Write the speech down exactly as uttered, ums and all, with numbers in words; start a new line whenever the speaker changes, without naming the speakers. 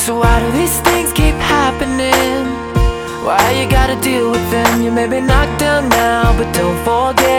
So why do these things keep happening? Why you gotta deal with them? You may be knocked down now, but don't forget